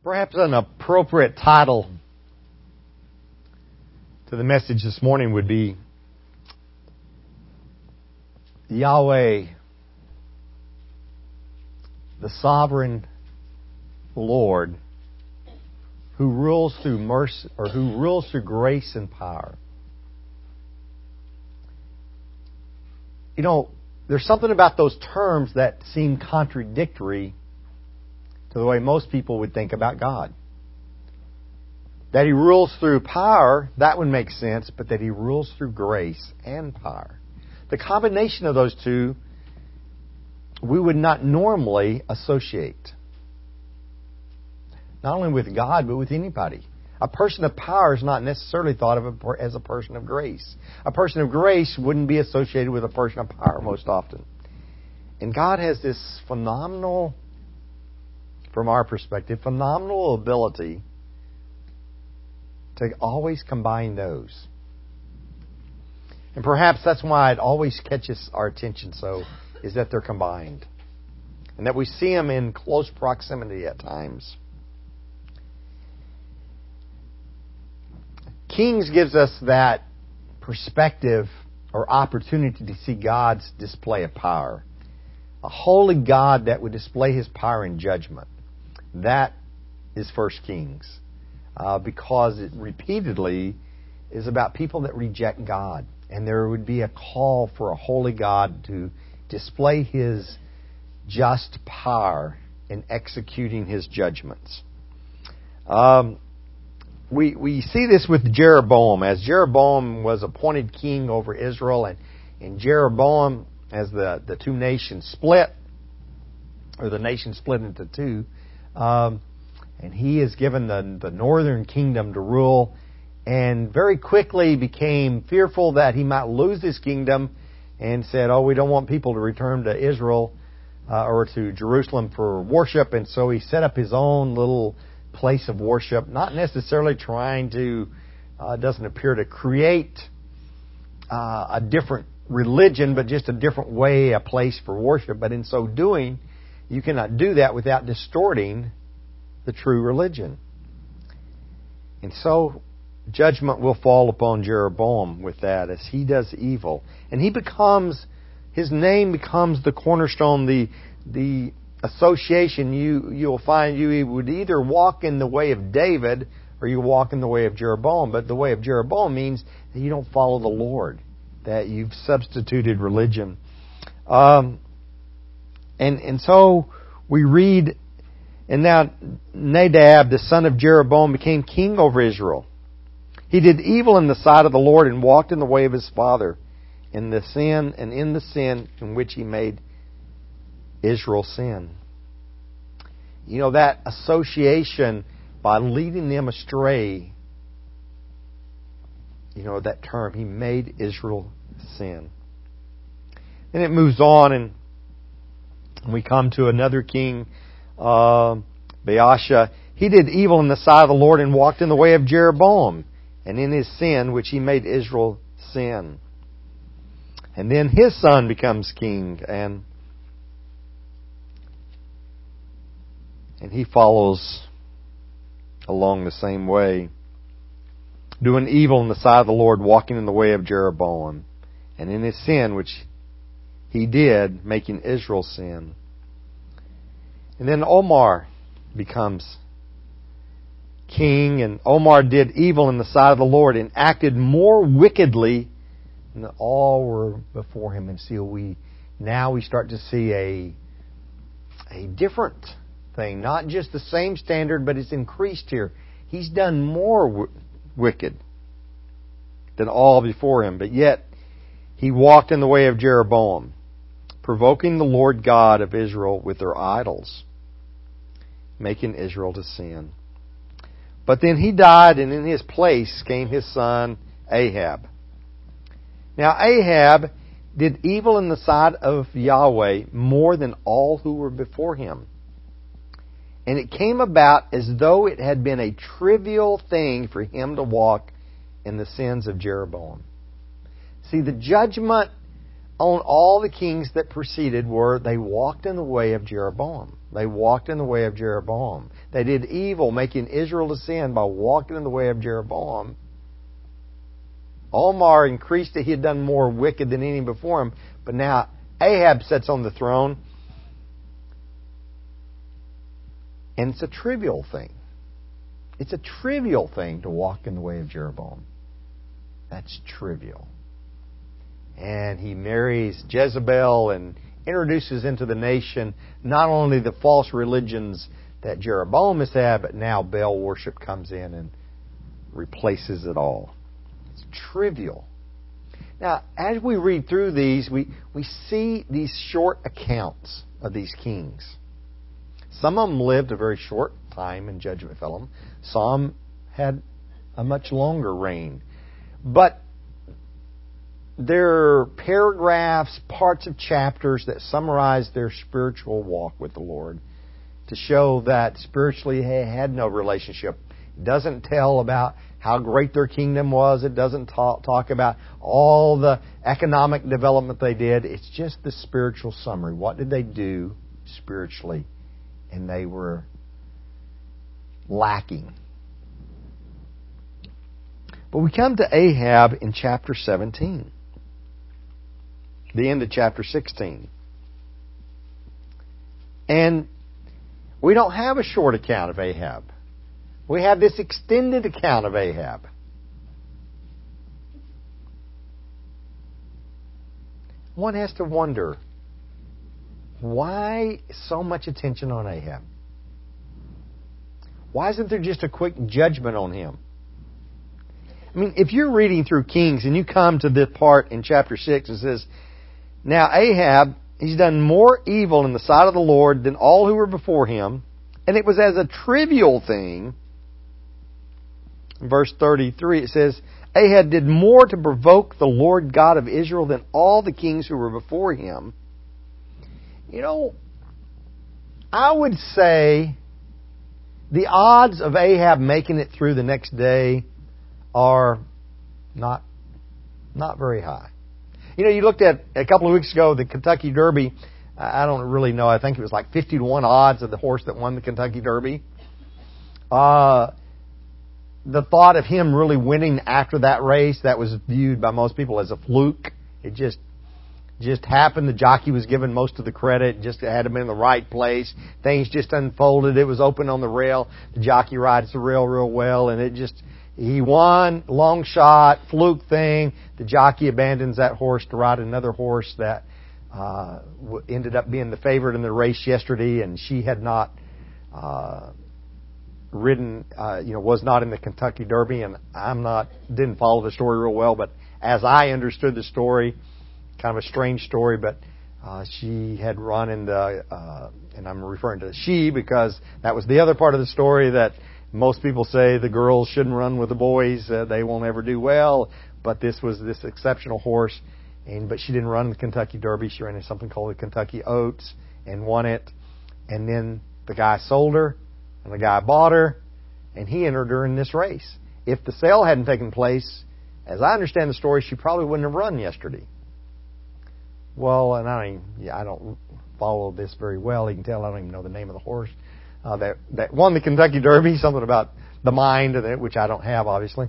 Perhaps an appropriate title to the message this morning would be Yahweh, the sovereign Lord, who rules through mercy, or who rules through grace and power. You know, there's something about those terms that seem contradictory to the way most people would think about God. That He rules through power, that would make sense, but that He rules through grace and power. The combination of those two, we would not normally associate. Not only with God, but with anybody. A person of power is not necessarily thought of as a person of grace. A person of grace wouldn't be associated with a person of power most often. And God has this phenomenal, from our perspective, phenomenal ability to always combine those. And perhaps that's why it always catches our attention so, is that they're combined. And that we see them in close proximity at times. Kings gives us that perspective or opportunity to see God's display of power. A holy God that would display His power in judgment. That is 1 Kings. Because it repeatedly is about people that reject God. And there would be a call for a holy God to display His just power in executing His judgments. We see this with Jeroboam. As Jeroboam was appointed king over Israel, and Jeroboam, as the two nations split, or the nation split into two, and he is given the northern kingdom to rule, and very quickly became fearful that he might lose his kingdom, and said, we don't want people to return to Israel or to Jerusalem for worship, and so he set up his own little place of worship, not necessarily trying to, doesn't appear to create a different religion, but just a different way, a place for worship. But in so doing, you cannot do that without distorting the true religion. And so judgment will fall upon Jeroboam with that as he does evil. And his name becomes the cornerstone, the association. You'll find you would either walk in the way of David or you walk in the way of Jeroboam. But the way of Jeroboam means that you don't follow the Lord, that you've substituted religion. And so we read, and now Nadab, the son of Jeroboam, became king over Israel. He did evil in the sight of the Lord and walked in the way of his father, in the sin in which he made Israel sin. You know, that association by leading them astray, you know, that term, he made Israel sin. Then it moves on and we come to another king, Baasha. He did evil in the sight of the Lord and walked in the way of Jeroboam, and in his sin which he made Israel sin. And then his son becomes king, and he follows along the same way, doing evil in the sight of the Lord, walking in the way of Jeroboam, and in his sin which he did, making Israel sin. And then Omar becomes king, and Omar did evil in the sight of the Lord and acted more wickedly than all were before him. And so we start to see a different thing, not just the same standard, but it's increased here. He's done more wicked than all before him, but yet he walked in the way of Jeroboam, provoking the Lord God of Israel with their idols, making Israel to sin. But then he died, and in his place came his son Ahab. Now Ahab did evil in the sight of Yahweh more than all who were before him. And it came about as though it had been a trivial thing for him to walk in the sins of Jeroboam. See, the judgment on all the kings that preceded were they walked in the way of Jeroboam. They walked in the way of Jeroboam. They did evil, making Israel to sin by walking in the way of Jeroboam. Omar increased it. He had done more wicked than any before him. But now Ahab sits on the throne. And it's a trivial thing. It's a trivial thing to walk in the way of Jeroboam. That's trivial. And he marries Jezebel and introduces into the nation not only the false religions that Jeroboam has had, but now Baal worship comes in and replaces it all. It's trivial. Now, as we read through these, we see these short accounts of these kings. Some of them lived a very short time in judgment fell on them. Some had a much longer reign. But there are paragraphs, parts of chapters that summarize their spiritual walk with the Lord to show that spiritually they had no relationship. It doesn't tell about how great their kingdom was. It doesn't talk about all the economic development they did. It's just the spiritual summary. What did they do spiritually? And they were lacking. But we come to Ahab in chapter 17. The end of chapter 16. And we don't have a short account of Ahab. We have this extended account of Ahab. One has to wonder, why so much attention on Ahab? Why isn't there just a quick judgment on him? I mean, if you're reading through Kings and you come to this part in chapter 6, it says, now Ahab, he's done more evil in the sight of the Lord than all who were before him, and it was as a trivial thing. In verse 33 it says, Ahab did more to provoke the Lord God of Israel than all the kings who were before him. You know, I would say the odds of Ahab making it through the next day are not very high. You know, you looked at a couple of weeks ago the Kentucky Derby. I don't really know. I think it was like 50-1 odds of the horse that won the Kentucky Derby. The thought of him really winning after that race, that was viewed by most people as a fluke. It just happened. The jockey was given most of the credit. Just had him in the right place. Things just unfolded. It was open on the rail. The jockey rides the rail real well, and he won, long shot, fluke thing. The jockey abandons that horse to ride another horse that ended up being the favorite in the race yesterday, and she had not ridden, was not in the Kentucky Derby, and didn't follow the story real well, but as I understood the story, kind of a strange story, but she had run in the, and I'm referring to she because that was the other part of the story that most people say the girls shouldn't run with the boys, they won't ever do well, but this was this exceptional horse, but she didn't run in the Kentucky Derby. She ran in something called the Kentucky Oaks and won it, and then the guy sold her, and the guy bought her, and he entered her in this race. If the sale hadn't taken place, as I understand the story, she probably wouldn't have run yesterday. Well, and I don't follow this very well. You can tell I don't even know the name of the horse that won the Kentucky Derby. Something about the mind of it, which I don't have, obviously.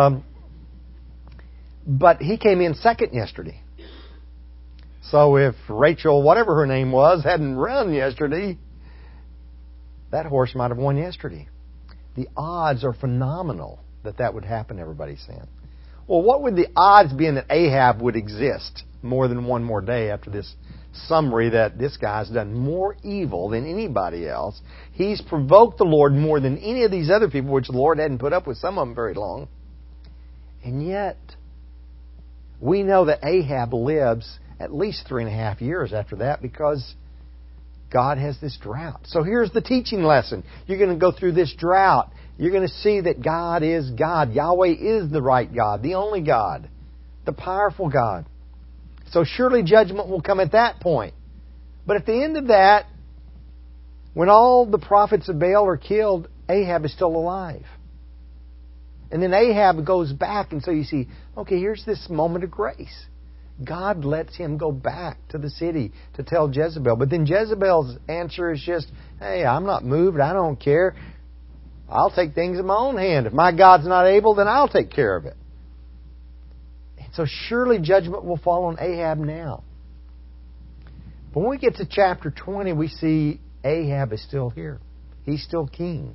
But he came in second yesterday. So if Rachel, whatever her name was, hadn't run yesterday, that horse might have won yesterday. The odds are phenomenal that would happen, everybody's saying. Well, what would the odds be that Ahab would exist more than one more day after this summary that this guy's done more evil than anybody else? He's provoked the Lord more than any of these other people, which the Lord hadn't put up with some of them very long. And yet, we know that Ahab lives at least 3.5 years after that because God has this drought. So here's the teaching lesson. You're going to go through this drought. You're going to see that God is God. Yahweh is the right God, the only God, the powerful God. So surely judgment will come at that point. But at the end of that, when all the prophets of Baal are killed, Ahab is still alive. And then Ahab goes back, and so you see, okay, here's this moment of grace. God lets him go back to the city to tell Jezebel. But then Jezebel's answer is just, hey, I'm not moved. I don't care. I'll take things in my own hand. If my God's not able, then I'll take care of it. And so surely judgment will fall on Ahab now. But when we get to chapter 20, we see Ahab is still here. He's still king.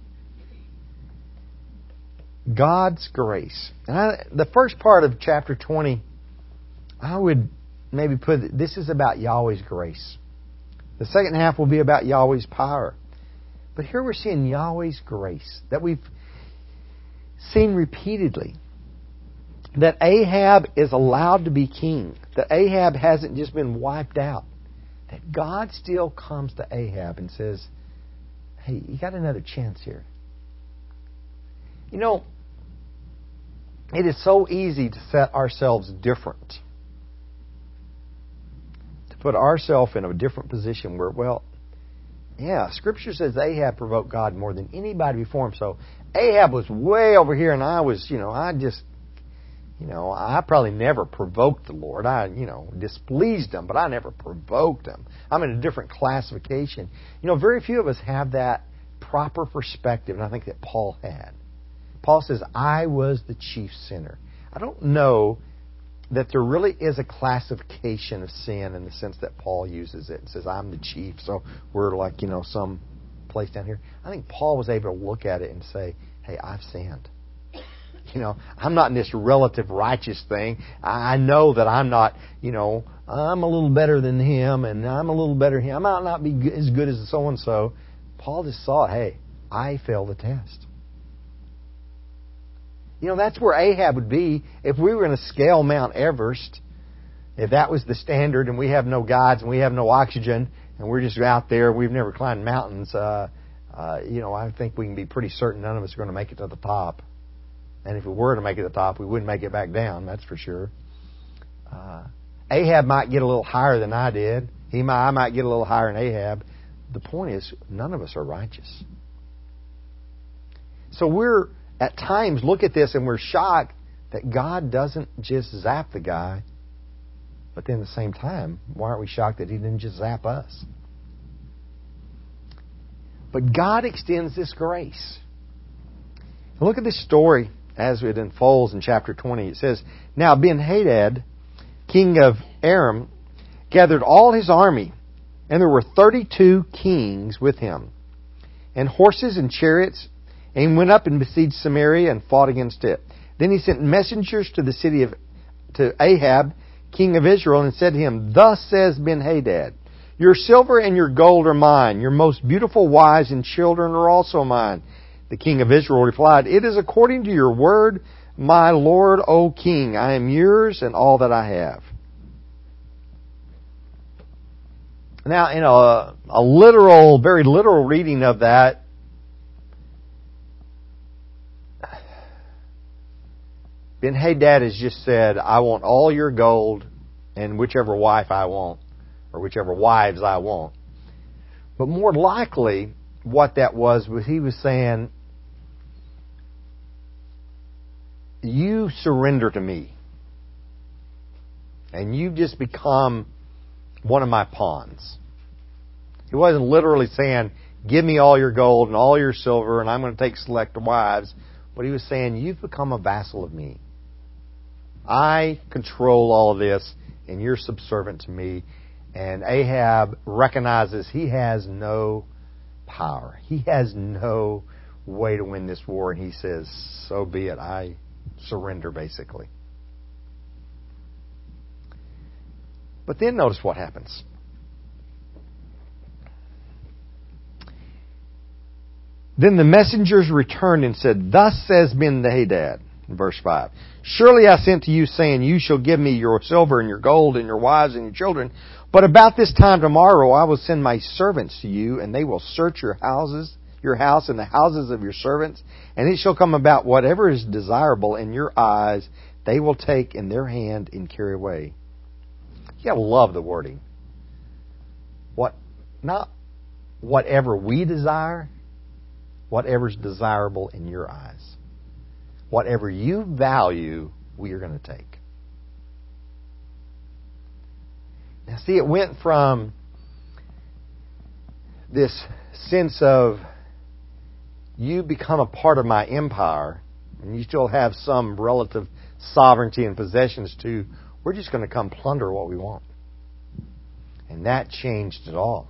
God's grace. And the first part of chapter 20, I would maybe put this is about Yahweh's grace. The second half will be about Yahweh's power. But here we're seeing Yahweh's grace that we've seen repeatedly. That Ahab is allowed to be king. That Ahab hasn't just been wiped out. That God still comes to Ahab and says, hey, you got another chance here. You know, it is so easy to set ourselves different. To put ourselves in a different position where, well, yeah, Scripture says Ahab provoked God more than anybody before him. So Ahab was way over here and I was, I probably never provoked the Lord. I, displeased him, but I never provoked him. I'm in a different classification. Very few of us have that proper perspective, and I think that Paul had. Paul says, I was the chief sinner. I don't know that there really is a classification of sin in the sense that Paul uses it and says, I'm the chief, so we're like, some place down here. I think Paul was able to look at it and say, hey, I've sinned. I'm not in this relative righteous thing. I know that I'm not, I'm a little better than him and I'm a little better than him. I might not be as good as so-and-so. Paul just saw, hey, I failed the test. That's where Ahab would be if we were going to scale Mount Everest. If that was the standard and we have no guides and we have no oxygen and we're just out there, we've never climbed mountains, I think we can be pretty certain none of us are going to make it to the top. And if we were to make it to the top, we wouldn't make it back down, that's for sure. Ahab might get a little higher than I did. I might get a little higher than Ahab. The point is, none of us are righteous. So we're, at times, look at this and we're shocked that God doesn't just zap the guy. But then at the same time, why aren't we shocked that He didn't just zap us? But God extends this grace. Look at this story as it unfolds in chapter 20. It says, Now Ben-Hadad, king of Aram, gathered all his army, and there were 32 kings with him, and horses and chariots, and he went up and besieged Samaria and fought against it. Then he sent messengers to the city to Ahab, king of Israel, and said to him, Thus says Ben-Hadad, Your silver and your gold are mine, your most beautiful wives and children are also mine. The king of Israel replied, It is according to your word, my lord, O king. I am yours and all that I have. Now, in a very literal reading of that, Ben-Hadad has just said, I want all your gold and whichever wife I want, or whichever wives I want. But more likely, what that was he was saying, you surrender to me. And you just become one of my pawns. He wasn't literally saying, give me all your gold and all your silver and I'm going to take select wives. But he was saying, you've become a vassal of me. I control all of this and you're subservient to me. And Ahab recognizes he has no power. He has no way to win this war. And he says, so be it. I surrender, basically. But then notice what happens. Then the messengers returned and said, Thus says Ben-Hadad, in verse 5, Surely I sent to you, saying, You shall give me your silver and your gold and your wives and your children. But about this time tomorrow I will send my servants to you, and they will search your house and the houses of your servants, and it shall come about whatever is desirable in your eyes, they will take in their hand and carry away. You gotta love the wording. Not whatever we desire, whatever's desirable in your eyes. Whatever you value, we are going to take. Now see, it went from this sense of you become a part of my empire and you still have some relative sovereignty and possessions to, we're just going to come plunder what we want. And that changed it all.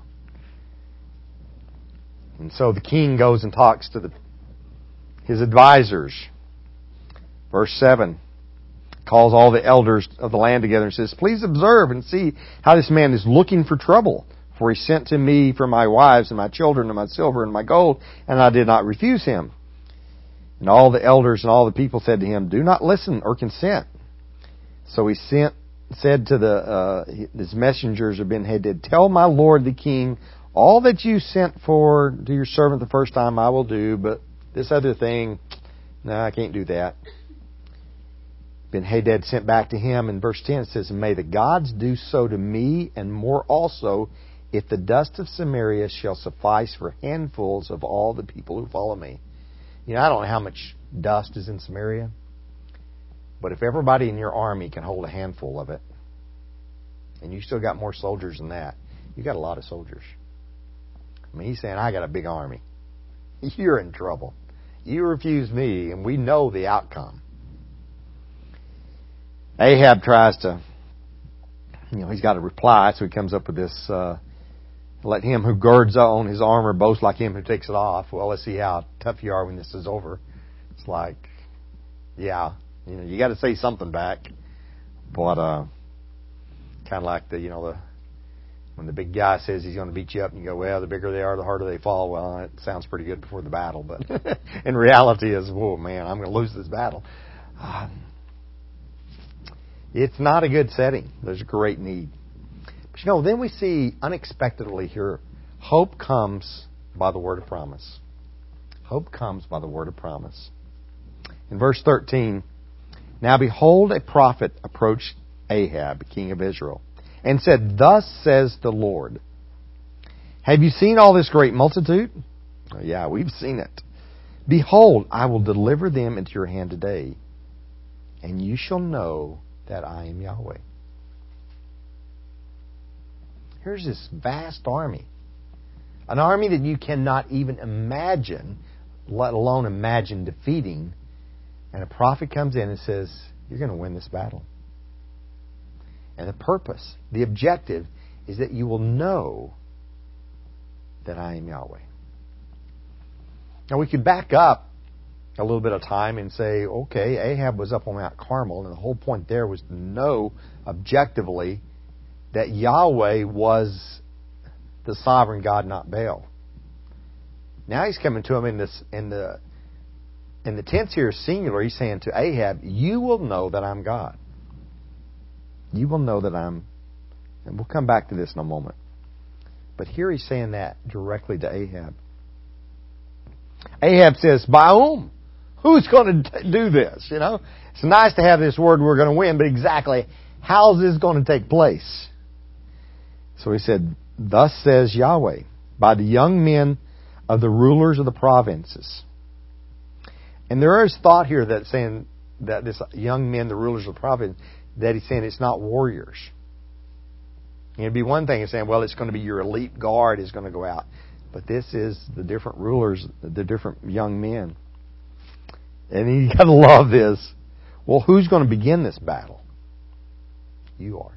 And so the king goes and talks to his advisors. Verse 7 calls all the elders of the land together and says, please observe and see how this man is looking for trouble. For he sent to me for my wives and my children and my silver and my gold, and I did not refuse him. And all the elders and all the people said to him, do not listen or consent. So he said to his messengers of Ben-Hadad, tell my lord the king, all that you sent for to your servant the first time I will do, but this other thing, no, I can't do that. Ben-Hadad sent back to him, in verse 10 it says, may the gods do so to me and more also, if the dust of Samaria shall suffice for handfuls of all the people who follow me. You know, I don't know how much dust is in Samaria, but if everybody in your army can hold a handful of it, and you still got more soldiers than that, you got a lot of soldiers. I mean, he's saying, I got a big army. You're in trouble. You refuse me, and we know the outcome. Ahab tries to, he's got to reply, so he comes up with this, let him who girds on his armor boast like him who takes it off. Well, let's see how tough you are when this is over. It's like, yeah, you got to say something back. But kind of like when the big guy says he's going to beat you up, and you go, well, the bigger they are, the harder they fall. Well, it sounds pretty good before the battle, but in reality is, whoa, man, I'm going to lose this battle. It's not a good setting. There's a great need. But then we see unexpectedly here, hope comes by the word of promise. Hope comes by the word of promise. In verse 13, now behold, a prophet approached Ahab, king of Israel, and said, thus says the Lord, have you seen all this great multitude? Oh, yeah, we've seen it. Behold, I will deliver them into your hand today, and you shall know that I am Yahweh. Here's this vast army. An army that you cannot even imagine, let alone imagine defeating. And a prophet comes in and says, you're going to win this battle. And the purpose, the objective, is that you will know that I am Yahweh. Now we could back up a little bit of time and say, okay, Ahab was up on Mount Carmel, and the whole point there was to know objectively that Yahweh was the sovereign God, not Baal. Now he's coming to him in the tense here is singular. He's saying to Ahab, you will know that I'm God. You will know that and we'll come back to this in a moment. But here he's saying that directly to Ahab. Ahab says, by whom? Who's going to do this? It's nice to have this word we're going to win, but exactly how is this going to take place? So he said, thus says Yahweh, by the young men of the rulers of the provinces. And there is thought here that saying that this young men, the rulers of the province, that he's saying it's not warriors. It'd be one thing in saying, well, it's going to be your elite guard is going to go out. But this is the different rulers, the different young men. And you got to love this. Well, who's going to begin this battle? You are.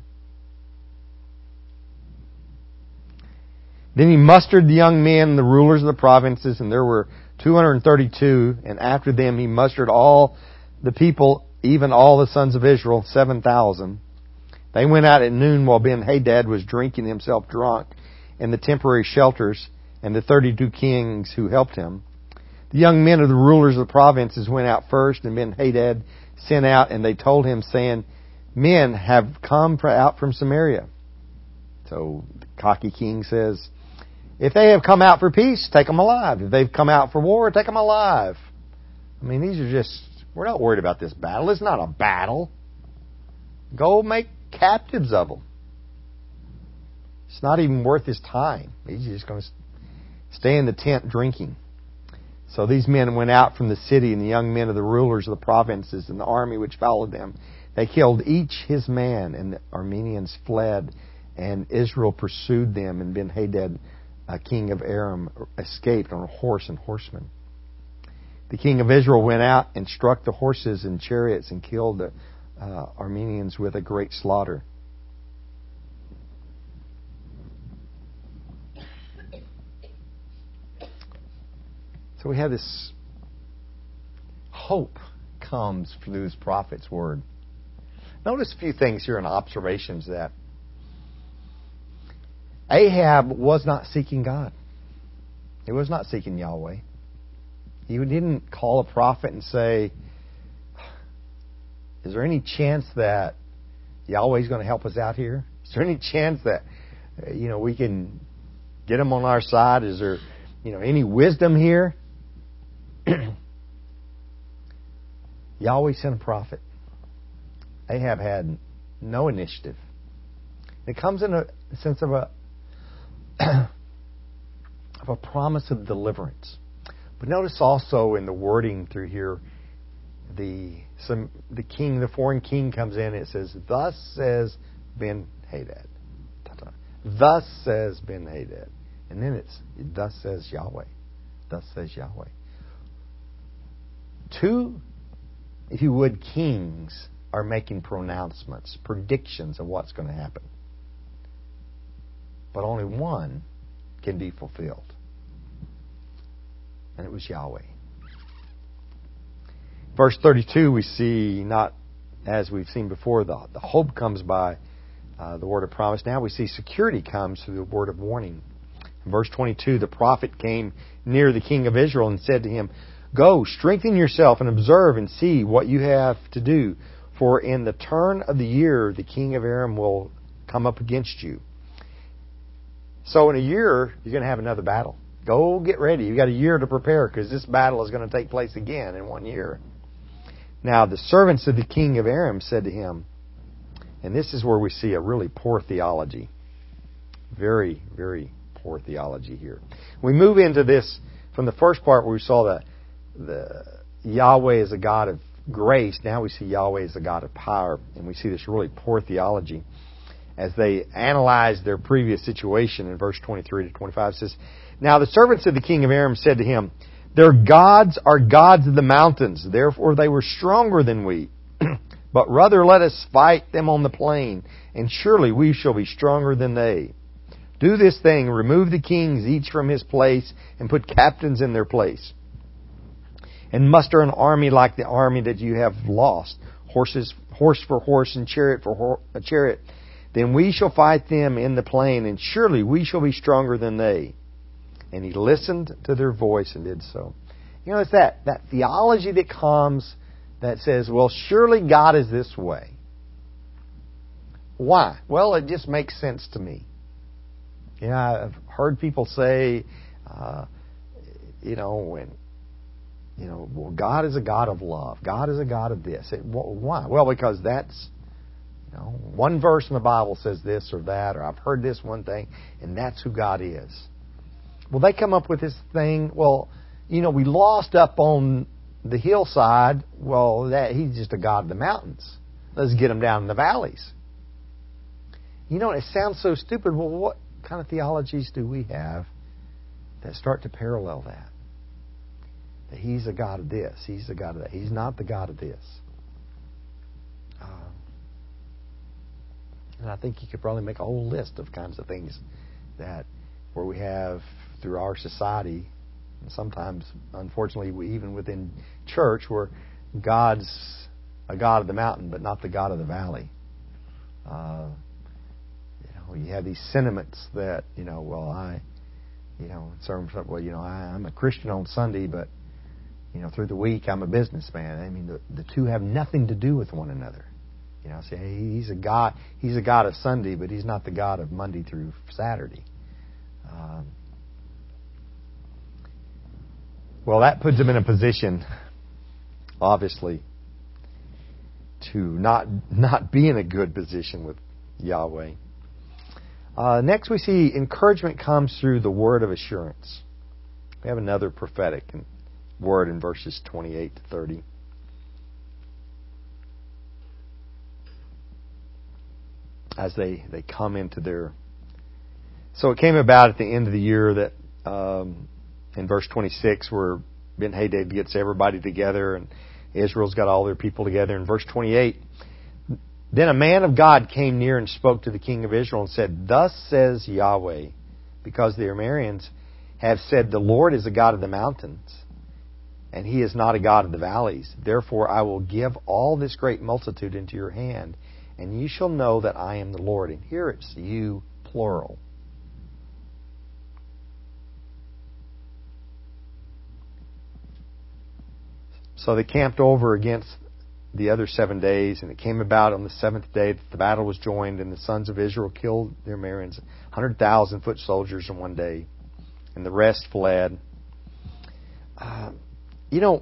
Then he mustered the young men, the rulers of the provinces, and there were 232. And after them he mustered all the people, even all the sons of Israel, 7,000. They went out at noon while Ben-Hadad was drinking himself drunk in the temporary shelters, and the 32 kings who helped him. The young men of the rulers of the provinces went out first, and Ben-Hadad sent out, and they told him, saying, men have come out from Samaria. So the cocky king says, if they have come out for peace, take them alive. If they've come out for war, take them alive. I mean, these are just, we're not worried about this battle. It's not a battle. Go make captives of them. It's not even worth his time. He's just going to stay in the tent drinking. So these men went out from the city, and the young men of the rulers of the provinces and the army which followed them. They killed each his man, and the Arameans fled And Israel pursued them, and Ben-Hadad, king of Aram, escaped on a horse and horsemen. The king of Israel went out and struck the horses and chariots and killed the Arameans with a great slaughter. So we have this hope comes through this prophet's word. Notice a few things here in observations that Ahab was not seeking God. He was not seeking Yahweh. He didn't call a prophet and say, is there any chance that Yahweh's going to help us out here? Is there any chance that we can get him on our side? Is there any wisdom here? Yahweh sent a prophet. Ahab had no initiative. It comes in a sense of a promise of deliverance. But notice also in the wording through here, the foreign king comes in and it says, "Thus says Ben-Hadad." Thus says Ben-Hadad. And then it's, "Thus says Yahweh." Thus says Yahweh. Two, if you would, kings are making pronouncements, predictions of what's going to happen. But only one can be fulfilled. And it was Yahweh. Verse 32, we see, not as we've seen before, the hope comes by the word of promise. Now we see security comes through the word of warning. In verse 22, the prophet came near the king of Israel and said to him, "Go, strengthen yourself and observe and see what you have to do. For in the turn of the year, the king of Aram will come up against you." So in a year, you're going to have another battle. Go get ready. You've got a year to prepare because this battle is going to take place again in 1 year. Now the servants of the king of Aram said to him, and this is where we see a really poor theology. Very, very poor theology here. We move into this from the first part where we saw the Yahweh is a God of grace. Now we see Yahweh as a God of power. And we see this really poor theology. As they analyze their previous situation in verse 23 to 25, it says, "Now the servants of the king of Aram said to him, 'Their gods are gods of the mountains, therefore they were stronger than we. But rather let us fight them on the plain, and surely we shall be stronger than they. Do this thing, remove the kings each from his place, and put captains in their place. And muster an army like the army that you have lost, horse for horse and chariot for chariot. Then we shall fight them in the plain, and surely we shall be stronger than they.' And he listened to their voice and did so." It's that theology that comes that says, well, surely God is this way. Why? Well, it just makes sense to me. I've heard people say, well, God is a God of love. God is a God of this. Why? Well, because that's, one verse in the Bible says this or that, or I've heard this one thing, and that's who God is. Well, they come up with this thing, well, we lost up on the hillside. Well, he's just a God of the mountains. Let's get him down in the valleys. It sounds so stupid. Well, what kind of theologies do we have that start to parallel that? That he's a God of this, he's a God of that. He's not the God of this. And I think you could probably make a whole list of kinds of things where we have through our society, and sometimes, unfortunately, even within church, where God's a God of the mountain, but not the God of the valley. You have these sentiments that, I'm a Christian on Sunday, but, through the week I'm a businessman. I mean, the two have nothing to do with one another. Say, hey, he's a God of Sunday, but he's not the God of Monday through Saturday. Well, that puts him in a position, obviously, to not be in a good position with Yahweh. Next, we see encouragement comes through the word of assurance. We have another prophetic word in verses 28 to 30. as they come into their... So it came about at the end of the year that in verse 26 where Ben-Hadad gets everybody together and Israel's got all their people together. In verse 28, then a man of God came near and spoke to the king of Israel and said, thus says Yahweh, because the Arameans have said, the Lord is a God of the mountains, and He is not a God of the valleys. Therefore I will give all this great multitude into your hand, and you shall know that I am the Lord. And here it's you, plural. So they camped over against the other 7 days, and it came about on the seventh day that the battle was joined, and the sons of Israel killed their Arameans, 100,000 foot soldiers in one day, and the rest fled. The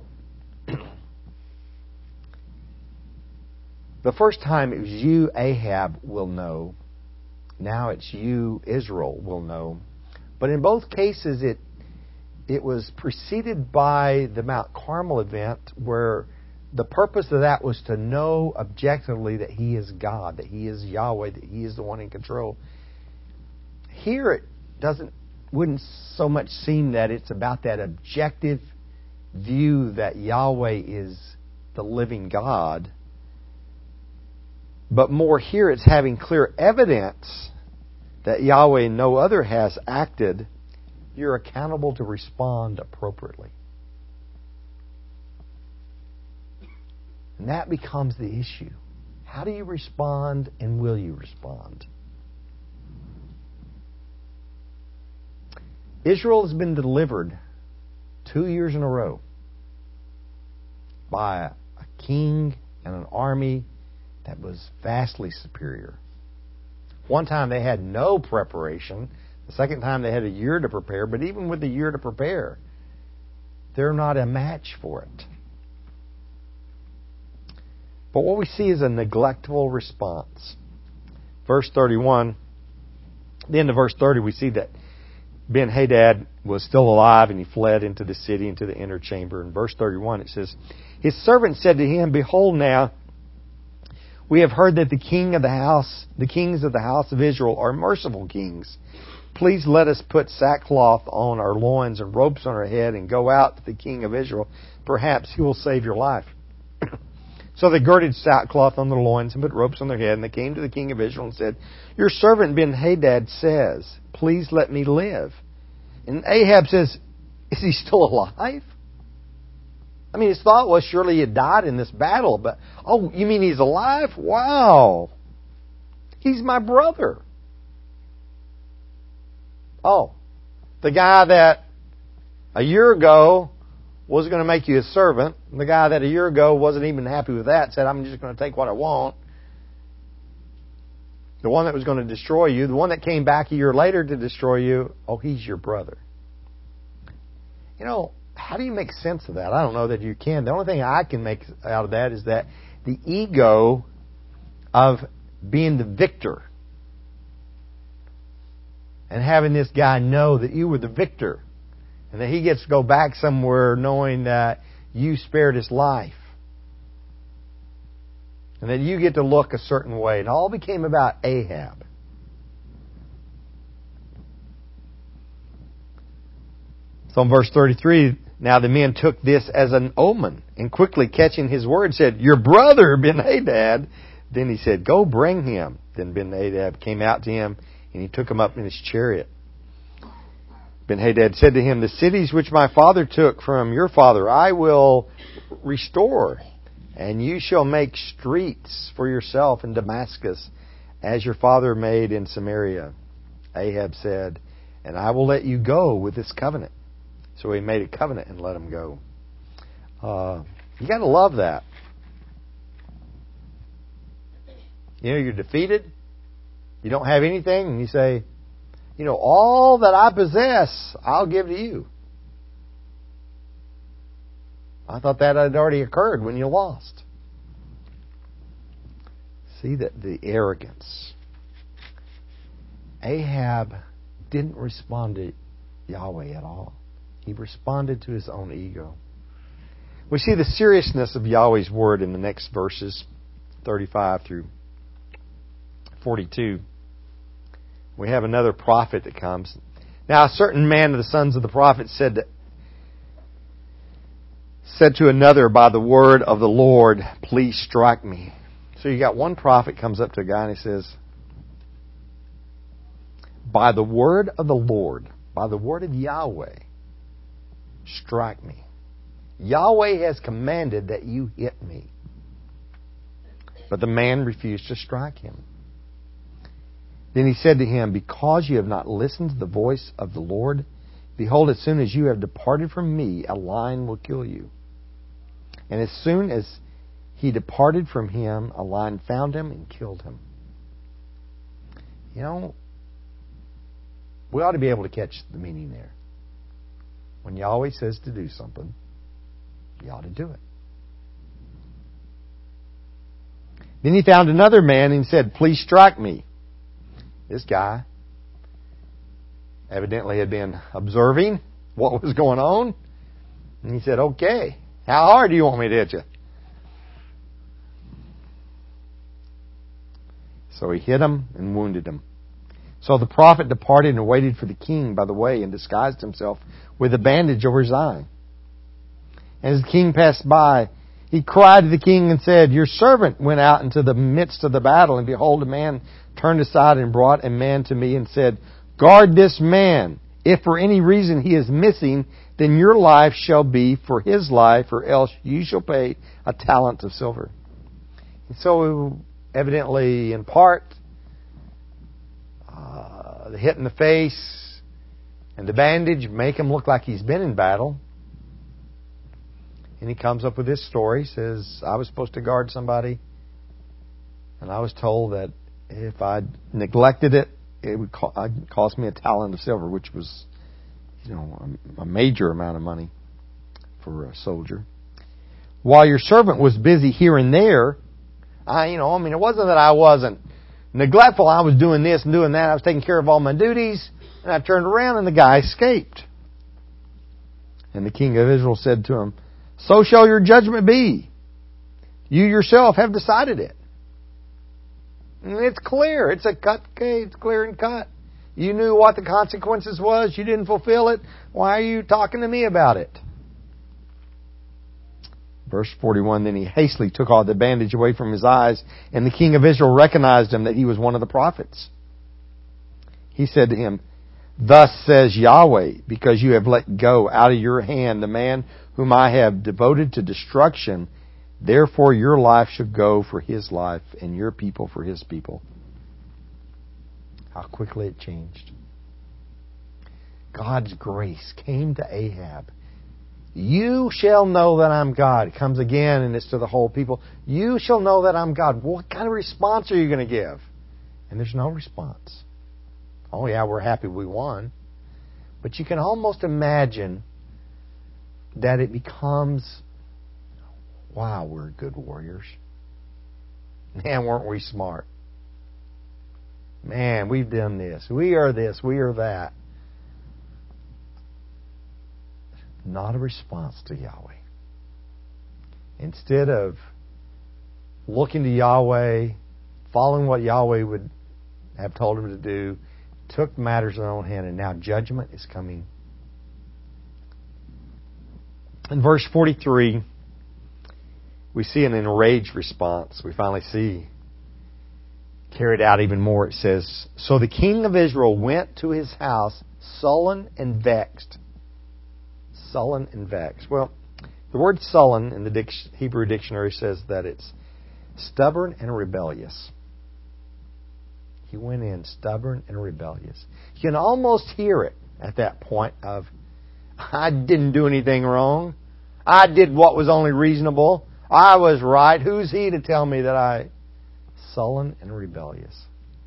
first time it was you, Ahab, will know. Now it's you, Israel, will know. But in both cases, it was preceded by the Mount Carmel event, where the purpose of that was to know objectively that He is God, that He is Yahweh, that He is the one in control. Here it wouldn't so much seem that it's about that objective view that Yahweh is the living God, but more here it's having clear evidence that Yahweh and no other has acted. You're accountable to respond appropriately. And that becomes the issue. How do you respond, and will you respond? Israel has been delivered 2 years in a row by a king and an army that was vastly superior. One time they had no preparation. The second time they had a year to prepare. But even with the year to prepare, they're not a match for it. But what we see is a neglectful response. Verse 31, at the end of verse 30, we see that Ben-Hadad was still alive, and he fled into the city, into the inner chamber. In verse 31 it says, his servant said to him, behold now, we have heard that the kings of the house of Israel are merciful kings. Please let us put sackcloth on our loins and ropes on our head and go out to the king of Israel. Perhaps he will save your life. So they girded sackcloth on their loins and put ropes on their head, and they came to the king of Israel and said, your servant Ben-Hadad says, please let me live. And Ahab says, is he still alive? I mean, his thought was, surely he had died in this battle. But, oh, you mean he's alive? Wow. He's my brother. Oh, the guy that a year ago was going to make you a servant, the guy that a year ago wasn't even happy with that, said, I'm just going to take what I want. The one that was going to destroy you, the one that came back a year later to destroy you, oh, he's your brother. You know, how do you make sense of that? I don't know that you can. The only thing I can make out of that is that the ego of being the victor and having this guy know that you were the victor and that he gets to go back somewhere knowing that you spared his life and that you get to look a certain way. It all became about Ahab. So in verse 33, now the men took this as an omen, and quickly catching his word said, your brother Ben-Hadad. Then he said, go bring him. Then Ben-Hadad came out to him, and he took him up in his chariot. Ben-Hadad said to him, the cities which my father took from your father I will restore, and you shall make streets for yourself in Damascus, as your father made in Samaria. Ahab said, and I will let you go with this covenant. So he made a covenant and let him go. You got to love that. You know, you're defeated. You don't have anything, and you say, you know, all that I possess, I'll give to you. I thought that had already occurred when you lost. See that the arrogance. Ahab didn't respond to Yahweh at all. He responded to his own ego. We see the seriousness of Yahweh's word in the next verses, 35 through 42, we have another prophet that comes. Now a certain man of the sons of the prophet said to another, by the word of the Lord, please strike me. So you got one prophet comes up to a guy and he says, by the word of the Lord, by the word of Yahweh, strike me. Yahweh has commanded that you hit me. But the man refused to strike him. Then he said to him, because you have not listened to the voice of the Lord, behold, as soon as you have departed from me, a lion will kill you. And as soon as he departed from him, a lion found him and killed him. You know, we ought to be able to catch the meaning there. When Yahweh says to do something, you ought to do it. Then he found another man and said, please strike me. This guy evidently had been observing what was going on. And he said, okay, how hard do you want me to hit you? So he hit him and wounded him. So the prophet departed and waited for the king by the way and disguised himself with a bandage over his eye. As the king passed by, he cried to the king and said, your servant went out into the midst of the battle, and behold, a man turned aside and brought a man to me and said, guard this man. If for any reason he is missing, then your life shall be for his life, or else you shall pay a talent of silver. And so evidently, in part, the hit in the face and the bandage make him look like he's been in battle. And he comes up with this story. He says, I was supposed to guard somebody, and I was told that if I neglected it, it would cost me a talent of silver, which was, a major amount of money for a soldier. While your servant was busy here and there, it wasn't that I wasn't neglectful. I was doing this and doing that. I was taking care of all my duties, and I turned around and the guy escaped. And the king of Israel said to him, so shall your judgment be. You yourself have decided it. And it's clear. It's a cut case. It's clear and cut. You knew what the consequences was. You didn't fulfill it. Why are you talking to me about it? Verse 41, then he hastily took all the bandage away from his eyes, and the king of Israel recognized him that he was one of the prophets. He said to him, thus says Yahweh, because you have let go out of your hand the man whom I have devoted to destruction, therefore your life shall go for his life, and your people for his people. How quickly it changed. God's grace came to Ahab. You shall know that I'm God. It comes again, and it's to the whole people. You shall know that I'm God. What kind of response are you going to give? And there's no response. Oh yeah, we're happy we won. But you can almost imagine that it becomes, wow, we're good warriors. Man, weren't we smart? Man, we've done this. We are this. We are that. Not a response to Yahweh. Instead of looking to Yahweh, following what Yahweh would have told him to do, took matters in their own hand, and now judgment is coming. In verse 43, we see an enraged response. We finally see carried out even more. It says, so the king of Israel went to his house sullen and vexed. Sullen and vexed. Well, the word sullen in the Hebrew dictionary says that it's stubborn and rebellious. He went in stubborn and rebellious. You can almost hear it at that point of, I didn't do anything wrong. I did what was only reasonable. I was right. Who's he to tell me that I... Sullen and rebellious.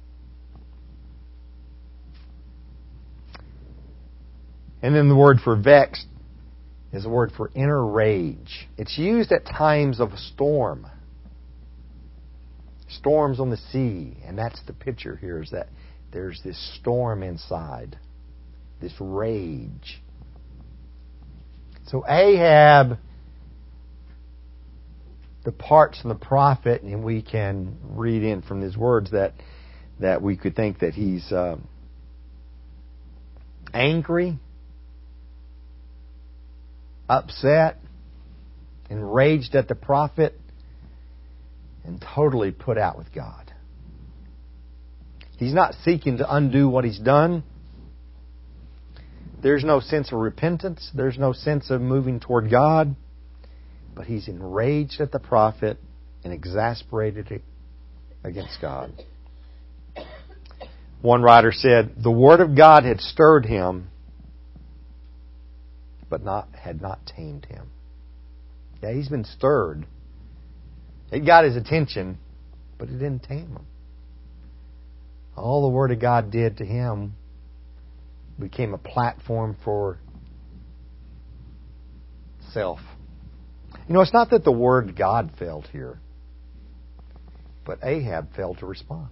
And then the word for vexed is a word for inner rage. It's used at times of a storm. Storms on the sea. And that's the picture here, is that there's this storm inside. This rage. So Ahab departs from the prophet, and we can read in from his words that that we could think that he's angry, upset, enraged at the prophet, and totally put out with God. He's not seeking to undo what he's done. There's no sense of repentance. There's no sense of moving toward God. But he's enraged at the prophet and exasperated against God. One writer said, the Word of God had stirred him, but had not tamed him. Yeah, he's been stirred. It got his attention, but it didn't tame him. All the Word of God did to him became a platform for self. It's not that the Word of God failed here, but Ahab failed to respond.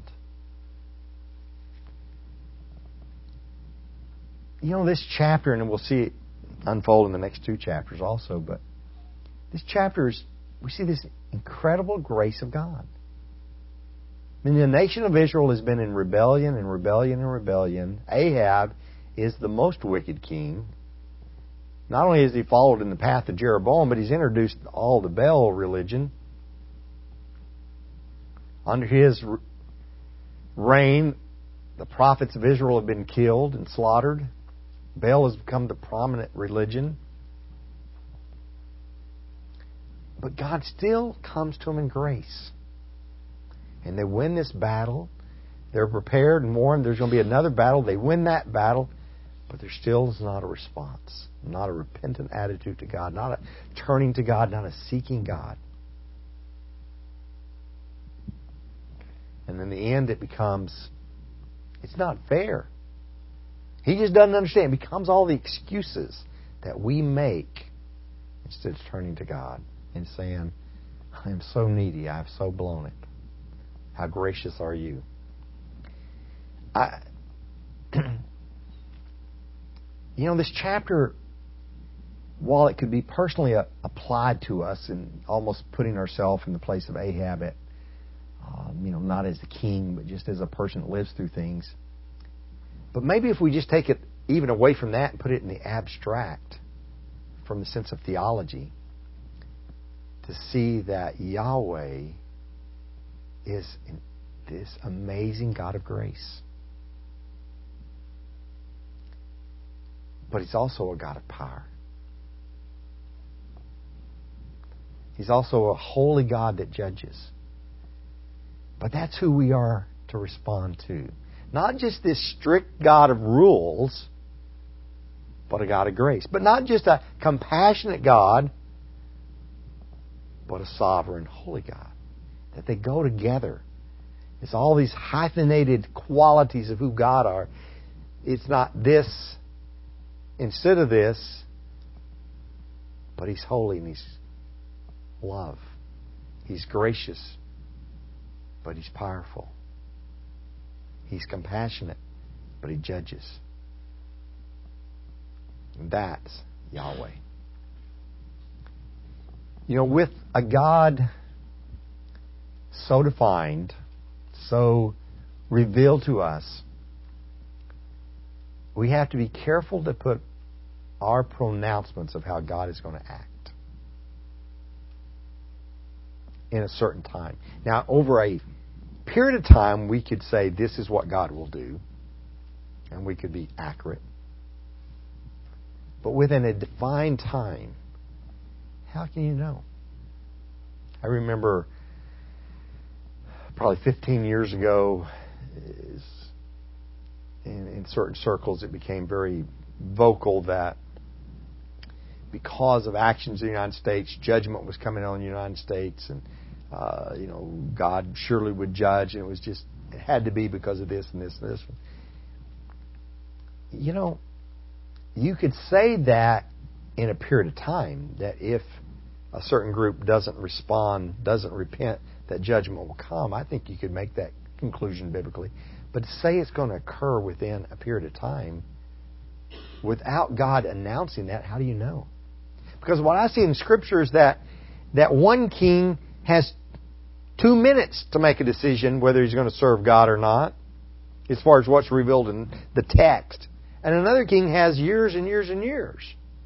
This chapter, and we'll see it unfold in the next 2 chapters also, but this chapter we see this incredible grace of God. I mean, the nation of Israel has been in rebellion and rebellion and rebellion. Ahab is the most wicked king. Not only has he followed in the path of Jeroboam, but he's introduced all the Baal religion. Under his reign, the prophets of Israel have been killed and slaughtered. Baal has become the prominent religion. But God still comes to them in grace. And they win this battle. They're prepared and warned there's going to be another battle. They win that battle. But there still is not a response. Not a repentant attitude to God. Not a turning to God. Not a seeking God. And in the end it becomes, it's not fair. He just doesn't understand. It becomes all the excuses that we make instead of turning to God and saying, I am so needy. I have so blown it. How gracious are you? This chapter, while it could be personally applied to us and almost putting ourselves in the place of Ahab, not as the king, but just as a person that lives through things. But maybe if we just take it even away from that and put it in the abstract, from the sense of theology, to see that Yahweh is this amazing God of grace. But He's also a God of power. He's also a holy God that judges. But that's who we are to respond to. Not just this strict God of rules, but a God of grace. But not just a compassionate God, but a sovereign, holy God. That they go together. It's all these hyphenated qualities of who God are. It's not this instead of this, but He's holy and He's love. He's gracious, but He's powerful. He's compassionate, but He judges. And that's Yahweh. With a God so defined, so revealed to us, we have to be careful to put our pronouncements of how God is going to act in a certain time. Now, over a period of time, we could say this is what God will do, and we could be accurate. But within a defined time, how can you know? I remember probably 15 years ago, in certain circles, it became very vocal that because of actions in the United States, judgment was coming on the United States, and God surely would judge, and it had to be because of this and this and this. You could say that in a period of time, that if a certain group doesn't respond, doesn't repent, that judgment will come. I think you could make that conclusion biblically. But to say it's going to occur within a period of time, without God announcing that, how do you know? Because what I see in Scripture is that one king has 2 minutes to make a decision whether he's going to serve God or not. as far as what's revealed in the text. And another king has years and years and years.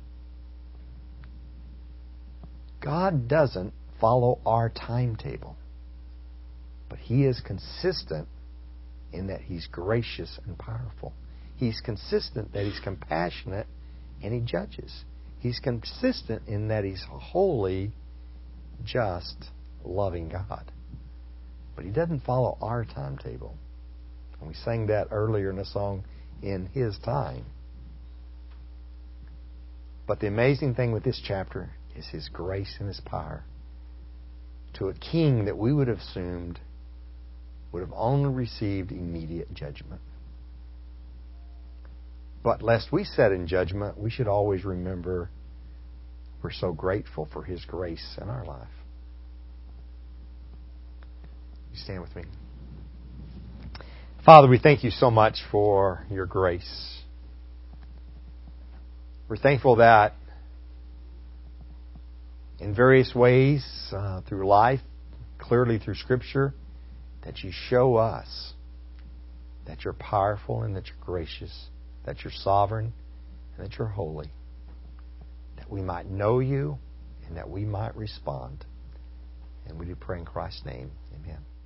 God doesn't follow our timetable. But He is consistent in that He's gracious and powerful. He's consistent that He's compassionate and He judges. He's consistent in that He's a holy, just, loving God. But He doesn't follow our timetable. And we sang that earlier in the song, In His Time. But the amazing thing with this chapter is His grace and His power to a king that we would have assumed would have only received immediate judgment. But lest we set in judgment, we should always remember we're so grateful for His grace in our life. You stand with me. Father, we thank You so much for Your grace. We're thankful that in various ways through life, clearly through Scripture, that You show us that You're powerful and that You're gracious, that You're sovereign and that You're holy, that we might know You and that we might respond. And we do pray in Christ's name. Amen.